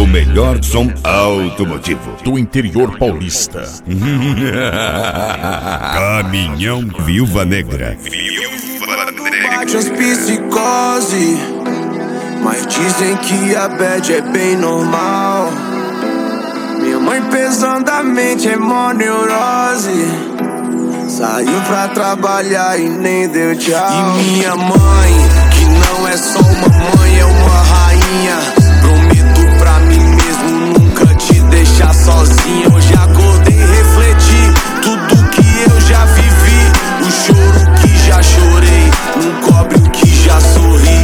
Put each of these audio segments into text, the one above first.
melhor som automotivo do interior paulista. Caminhão Viúva Negra. Bate as psicose, mas dizem que a bad é bem normal. Minha mãe pesadamente é mó neurose. Saiu pra trabalhar e nem deu tchau. E minha mãe, que não é só uma mãe, é uma rainha. Prometo pra mim mesmo nunca te deixar sozinha. Hoje acordei e refleti tudo que eu já vivi. O choro que já chorei não cobre o que já sorri.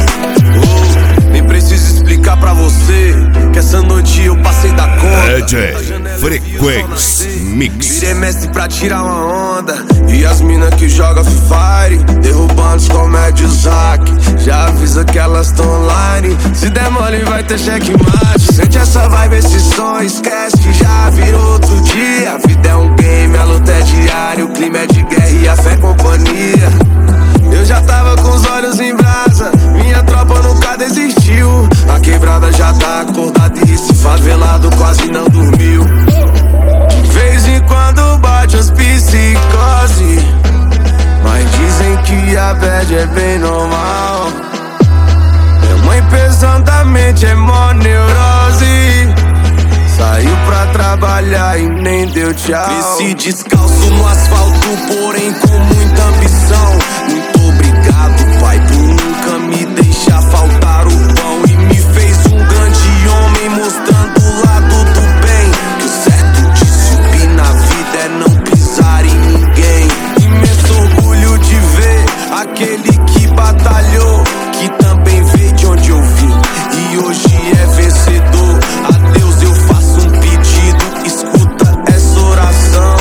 Oh, nem preciso explicar pra você que essa noite eu passei da conta. DJ Frequência Mix. Virei mestre pra tirar uma onda. E as mina que joga Free Fire, derrubando os comédios hack. Já avisa que elas tão online. Se der mole vai ter checkmate. Sente essa vibe, esse som, esquece que já virou outro dia. A vida é um game, a luta é diária. O clima é de guerra e a fé é companhia. Eu já tava com os olhos em brasa, minha tropa nunca desistiu. A quebrada já tá acordada e esse favelado quase não dormiu. De vez em quando bate as psicose, mas dizem que a bad é bem normal. Minha mãe pesadamente é mó neurose. Saiu pra trabalhar e nem deu tchau. Cresci descalço no asfalto, porém com muita ambição. Muito obrigado, pai, por nunca me deixar faltar o pão. E me fez um grande homem, mostrando o lado do bem. Que o certo de subir na vida é não pisar em ninguém. Imenso orgulho de ver aquele que batalhou, que também veio de onde eu vim e hoje é vencedor. A Deus eu faço um pedido, escuta essa oração.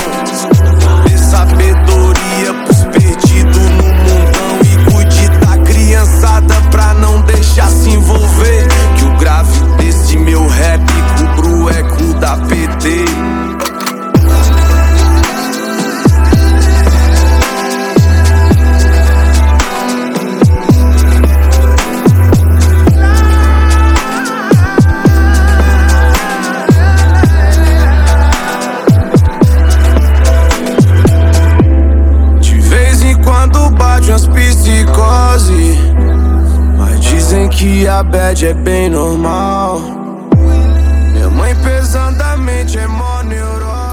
Dê sabedoria pros perdidos no mundão e cuide da criançada pra não deixar se envolver. Que o grave desse meu rap cubra o eco da PT. As psicose, mas dizem que a bad é bem normal. Minha mãe pesadamente é mó